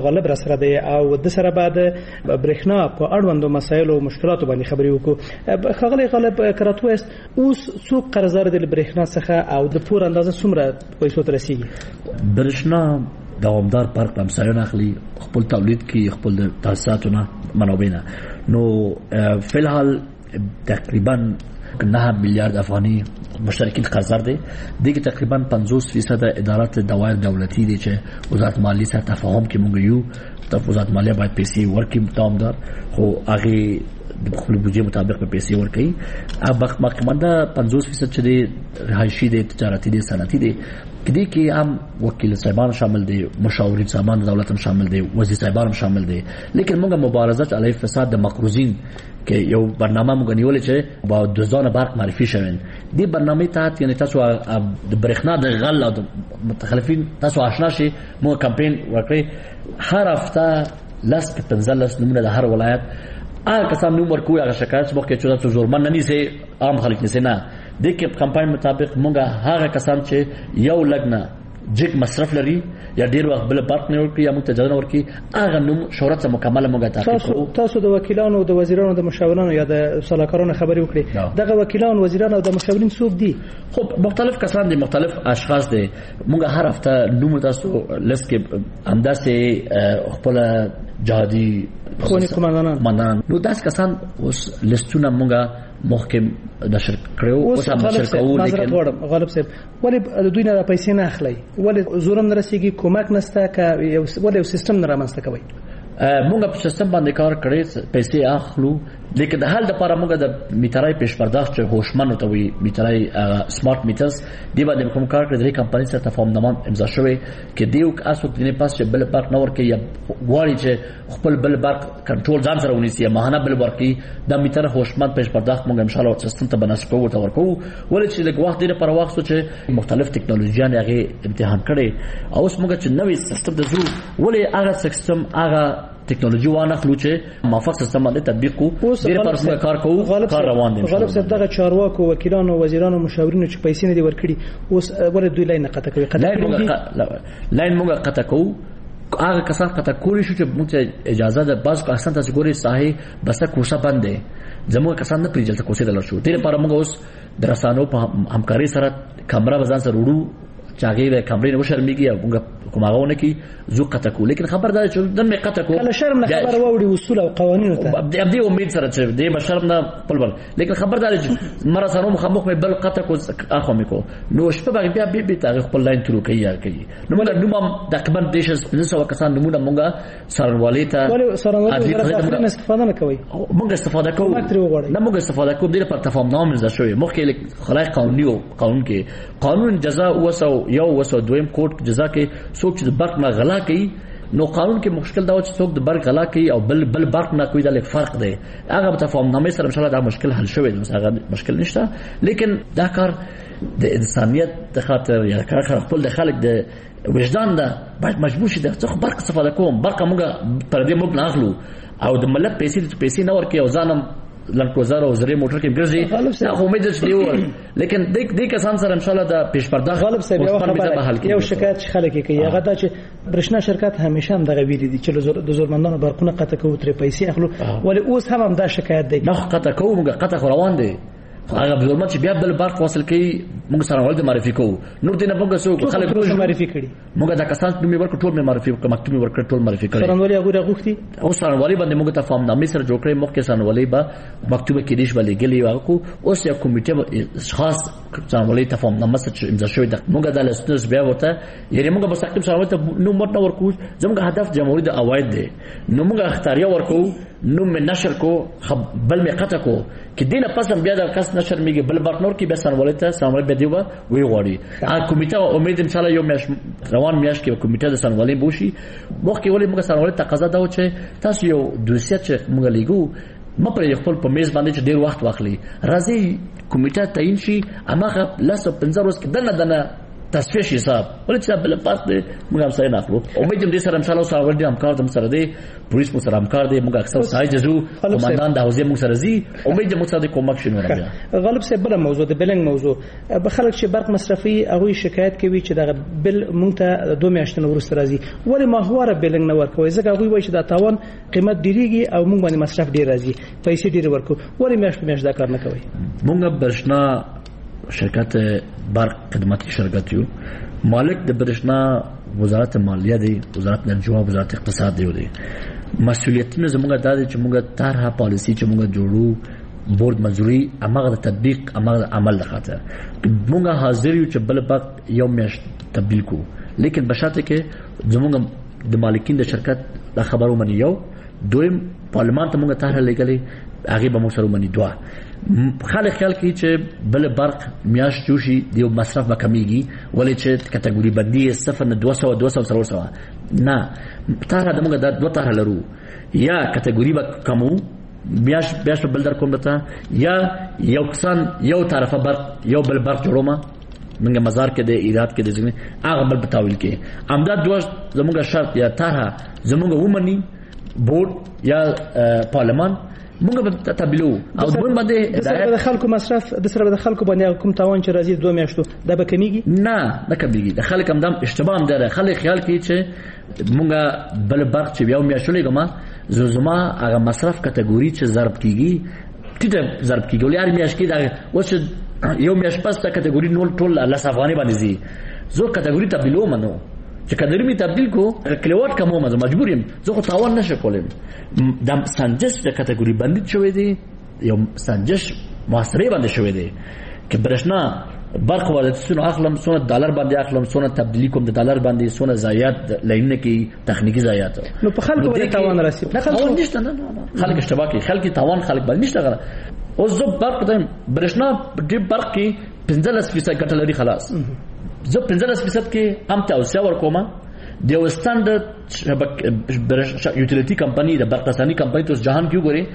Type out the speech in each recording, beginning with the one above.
غالب را سره دی او د سره بعد برېښنا په اړوندو مسایلو او مشکلاتو باندې خبرې وکړو. ښاغلی غالب کراتو است اوس څوک قرضدار دي له برېښنا څخه او د پور اندازه څومره پیسو ته رسیږي؟ برېښنا دوامدار برق همسایان اخلي، خپل تولید کوي، خپل د تاسیساتونه منابع نه. نو فی الحال تقریبا 9 میلیارد افغانی مشترکین قرضدار دي. دیگه تقریبا 50% ادارات دوائر دولتی دي چې وزارت مالیې سره تفاهم کې مونږ یو وزارت مالیه باید پیسې ورکړي دوامدار، خو هغه د خپل بودجې مطابق په پیسې ورکړي. باقیمانده 50% چې دي رهایشي دي، تجارتي دي، صنعتي دي. کدی کې هم وکیل صاحبان شامل دي، مشاورین صاحبان دولت هم شامل دي، وزیر صاحبان هم شامل دي. لیکن موږ مبارزات علیه فساد د مقروضین کې یو برنامه موږ نیولې چې با دزدان برق معرفي شوین. دی برنامه تحت یعنی تاسو د برېښنا د غل او د متخلفین تاسو آشنا شي. موږ کمپاین وکړي هر هفته 15 نمونه د هر ولایت هغه کسان نوم ورکوي، هغه شکایت مخکې چې تاسو زورمن نه نیسي، عام خلک نیسي نه. د کې کمپاین مطابق موږ هغه کسان چې یو لګنه جګ مصرف لري یا ډیر وخت بل برق نه ورکړي یا موږ ته اجازه ورکړي، هغه نوم شهرت سره مکمل موږ تعقیب کوو. تاسو د وکیلانو، د وزیرانو، د مشاورانو یا د صلاحکارانو خبرې وکړي. دغه وکیلان، وزیران او د مشاورین څوک دي؟ خب مختلف کسان دي، مختلف اشخاص دي. موږ هر هفته نوم تاسو لست کې همداسې خپل جهادي خوني قومندانان نو داس کسان اوس لستونه موږ محکم نشر کړو، اوس هم نشر کوو. لیکن غالب صاحب ولې دوی نه پیسې نه اخلي؟ ولې زورم نه رسیږي؟ کومک نشته که ولې سیستم نه رامنځته کوي؟ موږ په سیستم باندې کار کړی، پیسې اخلو، لیکن د حل لپاره موږ د میټرای پیش پرداخت چې هوشمن ته وي، میټرای سمارټ میټرز دی باندې کوم کار کړی. د کمپنۍ سره تفاهمنامه امضا شوی چې دیو اسو په دې پاس چې بل برق نه ورکي یا غواړي چې خپل بل برق کنټرول ځان سره ونیسي یا ماهانه بل ورکي، د میټر هوشمن پیش پرداخت موږ ان شاء الله سیستم ته بنسټ کوو ته ورکو. ولې چې د وخت لپاره وخت چې مختلف ټکنالوژیان هغه امتحان کړي او اوس موږ چې نوې سیستم د زو ولې هغه سیستم هغه ټکنالوژي وانه خلو چې موافق سیستم باندې تطبیق کو ډیر پرسمه کار کوو، کار روان دي. غالب صاحب دغه چارواکو، وکیلانو، وزیرانو، مشاورینو چې پیسې نه دي ورکړي اوس ولې دوی لاین قطع کوي؟ لاین موږ قطع کوو. هغه کسان قطع کولی شو چې موږ اجازه ده. بعض کسان تاسو ګوري ساحه بس کوشا باندې زموږ کسان نه پریجل ته کوشې دلر شو. ډیر پر موږ اوس درسانو په همکاري سره کیمرا بزان سره وړو چاغې د کمرې نه وشرمېږي او موږ کوماغونه کی زو قطع کو. لیکن خبردار چې دن می قطع کو کله شرم نه خبر ووري اصول او قوانینو ته ابدي امید سره چې دې بشرم نه بل لیکن خبردار چې مره سره مخامخ مې بل قطع کو اخو مې کو نو شپه بیا به تاریخ خپل لاین ترو کوي نو موږ نوم تقریبا دیش 900 کسان نمونه موږ سرنوالي ته سرنوالي استفاده نه کوي. موږ استفاده کوو نه موږ استفاده کوو د پر تفاهم نامه زده شوی مخکې خلای قانوني او قانون کې قانون جزاء وسو یو وسو دویم کوټ جزاء کې څوک چې برق نه غلا کوي نو قانون کې مشکل دا چې څوک د برق غلا کوي او بل برق نه کوي دا لږ فرق دی. هغه په تفاهم نامه سره ان شاء الله دا مشکل حل شوی دی، هغه مشکل نشته. لیکن دا کار د انسانيت د خاطر یا کار خپل د خلک د وجدان ده باید مجبور شي د برق استفاده کوم. برق موږ پر دې موږ نه اخلو او د ملت پیسې نه ورکي او ځانم لنکوزار او زری موټر کې ګرځي خو امید چې دیو. لیکن دې کسان سره ان شاء الله د پیش پرداخت غالب صاحب یو شکایت خلک کوي هغه دا چې برښنا شرکت همیشه هم دغه ویلي دي چې د زورمندانو برقونه قطع کوي تر پیسې اخلو ولی اوس هم دا شکایت دی. نه قطع کوو موږ قطع روان دي هغه بزرمت چې بیا بل برق واصل کوي موږ سره ولې معرفي کوو نور دې نه موږ څو خلک معرفي کړي موږ دا کسان نومي ورکړ ټول معرفي کوو مکتوب ورکړ ټول معرفي کړي سرنوالي هغه غوښتي او سرنوالي باندې موږ ته فهم نامې سره جوړ کړی مخکې سرنوالي به مکتوبه کې دیش باندې ګلی واکو اوس یو کمیټه خاص سرنوالي ته فهم نامه سره امضا شوی ده موږ د لسنس بیا وته یعنی موږ مستقیم سرنوالي ته نو مت ورکو زموږ هدف جمهوریت د اواید دی نو موږ اختیاریا ورکو نو من نشر کو بل می قطع کو کې دینه پسم بیا د کس نشر میږي بل پارتنر کې به سرنوالي ته سرنوالي به دیوه وی غواړي ا کمیټه امید ان شاء الله یو روان میاش کې کمیټه د سرنوالي بوشي مخکې ولې موږ سرنوالي تقاضا دا و چې تاسو یو دوسیه چې موږ لیګو مپرې خپل په میز باندې چې ډیر وخت واخلي راځي کمیټه تعین شي اماغه لاس 15 ورځې دنه تصفیه شي حساب ولې چې بل پاس دې موږ هم سره نه اخلو امید دې سره ان شاء الله سره ور دي همکار دم سره دي پولیس مو سره همکار دي موږ اکثر سای جزو قومندان د حوزې موږ سره زی امید دې موږ سره کومک شنو راځي غالب سه بل موضوع د بلنګ موضوع به خلک چې برق مصرفي هغه شکایت کوي چې د بل مونږ ته 2 میاشتې ورسته راځي ولې ماهواره بلنګ نه ورکوي ځکه هغه وایي چې د تاوان قیمت ډیریږي او موږ باندې مصرف ډیر راځي پیسې ډیر ورکو ولې میاشت دا کار نه کوي موږ برښنا شرکت برق خدماتي شرکت یو مالک د برښنا وزارت مالیه دی وزارت انرژي او وزارت اقتصاد دی مسؤلیتونه زموږ د دې چې موږ طرحه پالیسی چې موږ جوړو بورد منظوري امغه تطبیق امغه عمل لخاطر موږ حاضر یو چې بل وخت یو میاشت تبدیل کو لیکن بشرط کې زموږ د مالکین د شرکت د خبرو منی یو دویم پارلمان ته موږ طرحه لګلې هغه به موږ سره منی دوه خلک خیال کوي چې بل برق میاش جوشي دیو مصرف به کمیږي ولې چې کټګوري بندي 0 نه 200 نه طرحه د موږ د دوه طرحه لرو یا کټګوري به کمو بیاش بل در کوم دته یا یو کسان یو طرفه برق یو بل برق جوړوما منګه مزار کې د ایراد کې د ځینې هغه بل بتاویل کې امداد دوه زموږ شرط یا طرحه زموږ ومني بورد یا پارلمان موږ به تبلو او موږ باندې د خلکو مصرف د سره د خلکو باندې کوم تاوان چې راځي 2 میاشتو دا به کمیږي نه کمیږي د خلک هم د اشتباه هم ده خلک خیال کوي چې موږ بل برق چې یو میاشتو لګما زما هغه مصرف کټګوري چې ضرب کیږي ټیټه ضرب کیږي ولې هر میاشت کې دا اوس یو میاشت پس تا کټګوري نول ټول الله افغاني باندې زی زه کټګوري تبدیلو منو چې کډر می تبدیل کو کلیوات کوم مجبور یم زه خو تاوان نشه کولم د سنجش د کټګوري بندي شوې دي یو سنجش محاسبه باندې شوې دي چې برښنا برق وارداتونو اخلم سونه ډالر باندې اخلم سونه تبدیلی کوم د ډالر باندې سونه زایات لینه کې تخنیکی زایات نو په خلکو باندې تاوان راسي نه خلک نشته نه خلک اشتباه کوي خلک تاوان خلک باندې نشته غره او زه برق د برښنا د برق کې 15% ګټه لري خلاص زه 15% کې هم توسعه ورکوم د یو سټانډرډ یوټیلیټي کمپنی د برق رساني کمپنی ته جهان کې وګوري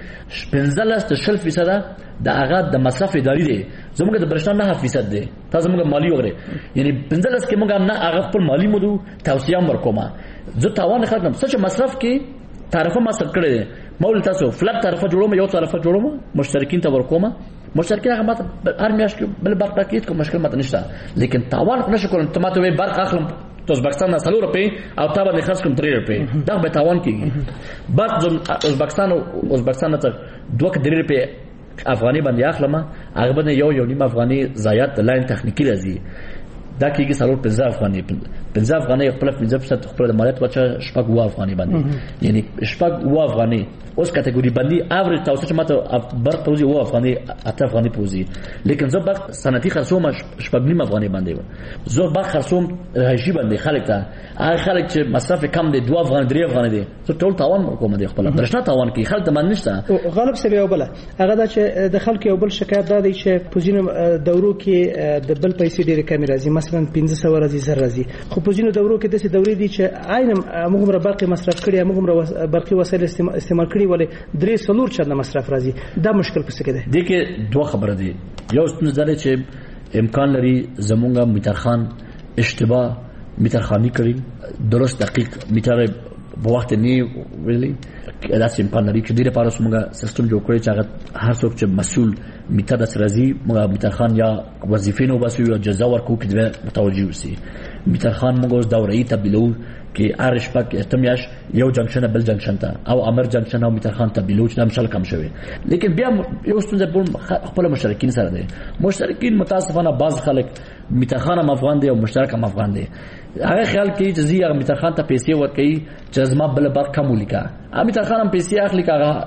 15% د هغه د مصرف اداري دی زموږ د برښنا 9% دی تاسو موږ مالی وګورئ یعنی 15 کې موږ نه هغه خپل مالی مودو توسعه ورکوم زه تاوان خدم څه مصرف کې تعرفه ما سره کړی دی مول تاسو فلټ تعرفه جوړوم یو تعرفه جوړوم مشترکین ته ورکوم مشترکین هغه ماته هر میاشت بل برق پاکیټ کوم مشکل ماته نشته لیکن تاوان نشه کوم ته ماته وي برق اخلم ازبکستان 3 روپے او تا باندې خرڅ کوم 3 روپے دا به تاوان کیږي بعد ازبکستان ته 2 روپے افغاني باندې اخلم هغه باندې یو نیم افغاني زیات لاین تخنیکی راځي دا کیږي 15 افغاني 15 افغاني خپل 15% خپل د مالیات وچه شپږ و افغاني باندې یعنی شپږ و افغاني اوس کټګوري باندې اوریج تاسو چې ماته برق توزي و افغاني اته افغاني پوزي لیکن زه برق صنعتي خرڅوم شپږ نیم افغاني باندې زه برق خرڅوم رهشي باندې خلک ته هغه خلک چې مصرف کم دي 2 افغاني 3 افغاني دي زه ټول تاوان کوم دي خپل برښنا تاوان کوي خلک ته باندې نشته غالب سبي او بل هغه دا چې د خلک یو بل شکایت دا دی چې پوزینو دورو کې د بل پیسې ډېر کم راځي مثلا 1500 راځي زر راځي خو پوزینو دورو کې د دورې دي چې عین موږ را برقي مصرف کړي موږ برقي وسایل استعمال کړي ولې 3 چنده مصرف راځي دا مشکل پس کې ده د کې دوه خبره دي یو ستنه چې امکان لري زمونږه میټرخان اشتباه میټرخانی کړي درست دقیق میټر په وخت نه ویلي داسې امکان لري چې ډیره لپاره موږ سیستم جوړ کړی چې هغه هر څوک چې مسؤل میټر د سرازي موږ میټرخان یا وظیفې نو باسو یا جزا ورکو کې متوجي وسی میټرخان موږ دورې تبدیلو کې ارش پک اتمیاش یو جنکشن بل جنکشن ته او امر جنکشن او میټرخان تبدیلو چې نام شل کم شوی لیکن بیا یو ستونزه خپل مشترکین سره دي مشترکین متاسفانه بعض خلک میټرخان هم افغان دي او مشترک هم افغان دي هغه خیال کوي چې زی هغه میټرخان ته پیسې ورکړي چې زما بل برق کم ولیکا میټرخان هم پیسې اخلي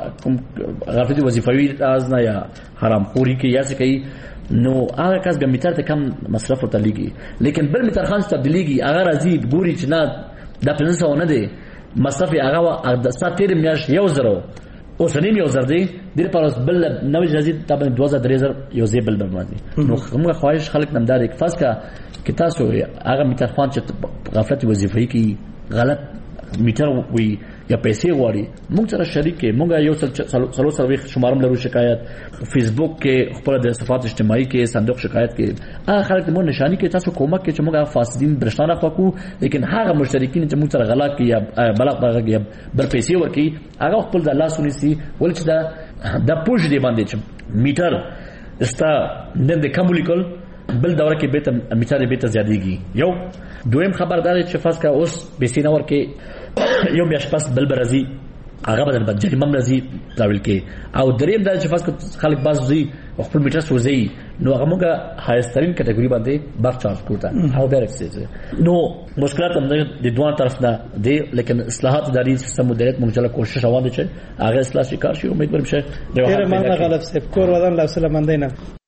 هغه غفلتي وظیفوي از نه یا حرام خوري کې یا څه کوي نو هغه کس به میټر ته کم مصرف ورته لګي لیکن بل میټرخان تبدیلیږي هغه راځي ګوري چې نه دا 500 نه دی مصرف هغه د ساتیر میاش یو زرو اوس نیم یو زر دی د پارس بل نوې راځي تابع 2000 یو زی بل باندې نو موږ خواهش خلک نمدار یک فاس کا کې تاسو هغه میټرخان چې غفلت وظیفي کې غلط میټر وي یا پیسې غواړي موږ سره شریک کې موږ یو سلو سرویخ شمارم لرو شکایت فیسبوک کې خپل د صفات اجتماعي کې صندوق شکایت کې هغه خلک موږ نشانی کې تاسو کومک کې چې موږ فاسدین برښنا نه پکو لیکن هغه مشترکین چې موږ سره غلا کوي یا بلغ بغه یا بر پیسې ورکي هغه خپل د الله سنسي ول چې دا پوج دی باندې چې میټر استا نن د کومولیکل بل دوره کې به ته میټر به ته زیاتېږي یو دویم خبردار چې فاس کا اوس پیسې نه ورکي یو میاش پاس بل برازي هغه بدل بد جریمه مرزي راول کې او دریم دا چې فاس خلک بازي خپل میټر سوزي نو هغه موږ هایسترین کټګوري باندې بار چارج کوته او ډایرکټ نو مشکلات هم د دوه طرف نه دي لیکن اصلاحات اداري سیستم مدیریت موږ له کوشش روان دي چې هغه اصلاح شي شي امیدوار بشه ډیر مننه غلط سیف کور ودان له سلام مندینه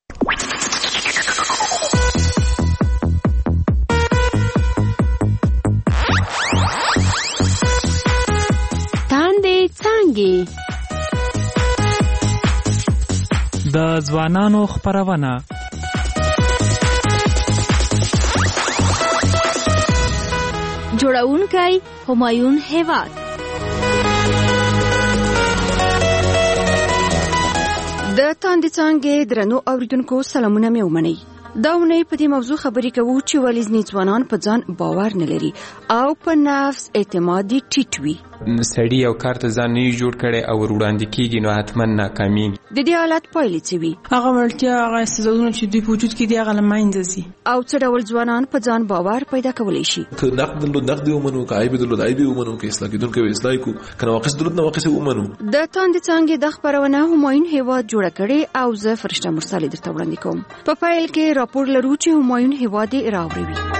د ځوانانو خپرونه جوړونکی همایون هیواد د تاندې څانګې درنو اوریدونکو سلامونه مې ومنئ دا ونې په دې موضوع خبرې کوو چې ولې ځینې ځوانان په ځان باور نه لري او په نفس اعتماد ټیټ وي سړی او کار ته ځان نه جوړ کړي او وړاندې کیږي نو حتما ناکامېږي د دې حالت پایلې څه وي هغه وړتیا هغه استعدادونه چې دوی په وجود کې دي هغه له منځه ځي او څه ډول ځوانان په ځان باور پیدا کولی شي که نقد درلود نقد ومنو که عیب درلود عیب ومنو که اصلاح کېدونکی اصلاح کو که نواقص درلود نواقص ومنو د تاندې څانګې د خپرونه همایون هیواد جوړه کړې او زه فرشته مرسل درته وړاندې کوم په پایل کې راپور لرو چې همایون هیواد یې راوړي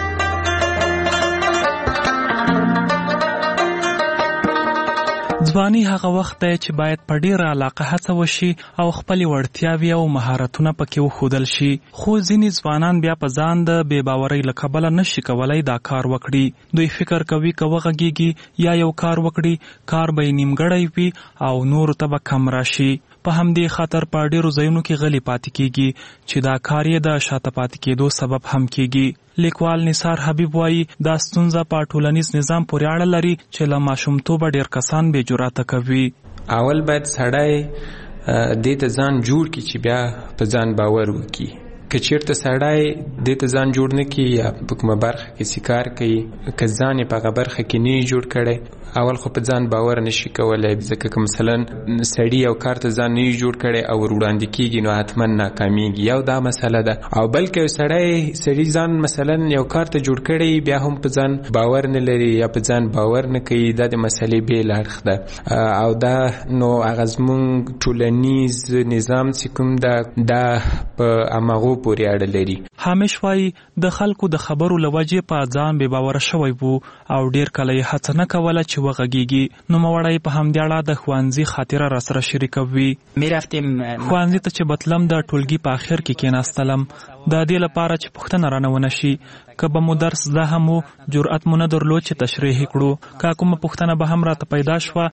ځواني هغه وخت دی چې باید په ډیره علاقه هڅه وشي او خپلې وړتیاوې او مهارتونه پکې وښودل شي خو ځینې ځوانان بیا په ځان د بې باورۍ له کبله نشي کولی دا کار وکړي دوی فکر کوي که وغږیږي یا یو کار وکړي کار به یې نیمګړی وي او نورو ته به کم راشي په همدې خاطر په ډیرو ځایونو کې غلی پاتې کیږي چې دا کار یې د شاته پاتې کېدو سبب هم کیږي لیکوال نثار حبیب وایي دا ستونزه په ټولنیز نظام پورې اړه لري چې له ماشومتوبه ډیر کسان بې جرأته کوي اول باید سړی دې ته ځان جوړ کړي چې بیا په ځان باور وکړي که چیرته سړی دې ته ځان جوړ نه کړي یا په کومه برخه کې کار کوي که ځان یې په هغه برخه کې نه جوړ کړی اول خو په ځان باور نشي کولی ځکه که مثلا سړی یو کار ته ځان نه جوړ کړی او وړاندې کیږي نو حتما ناکامیږي یو دا مسله ده او بلکې سړی ځان مثلا یو کار ته جوړ کړی بیا هم په ځان باور نه لري یا په ځان باور نه کوي دا د مسلې بېل اړخ ده او دا نو هغه زموږ ټولنیز نظام چې کوم ده دا په هماغو پورې اړه لري همیش وایي د خلکو د خبرو له وجې په ځان بې باوره شوی وو او ډیر کله یې هڅه نه کوله چې وغږیږي نو موړی په همدې اړه د ښوونځي خاطره راسره شریکوي ښوونځي ته چې بتلم د ټولګي په آخر کې کېناستلم د دې لپاره چې پوښتنه رانه ونه شي که به مو درس زده هم جرأت مو نه درلود چې تشریح کړو که کومه پوښتنه به هم راته پیدا شوه